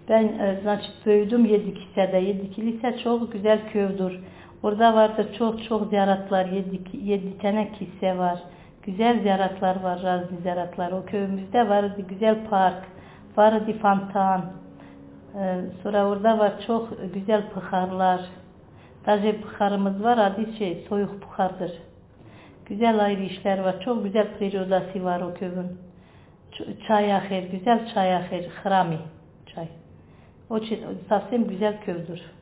Ben büyüdüm Yedikise'de. Yedikilise çok güzel köydür. Orada vardı çok ziyaretler. 7 tane kilise var. Güzel ziyaretler var, razı ziyaretler. O köyümüzde vardı güzel park, vardı fontan. Sonra orada var çok güzel pıharlar. Sadece pıharımız var, adı soyuk pıhardır. Güzel ayrı işler var, çok güzel periodası var o köyün. Çay ahir, güzel çay ahir, Hrami çay. O savsem güzel köydür.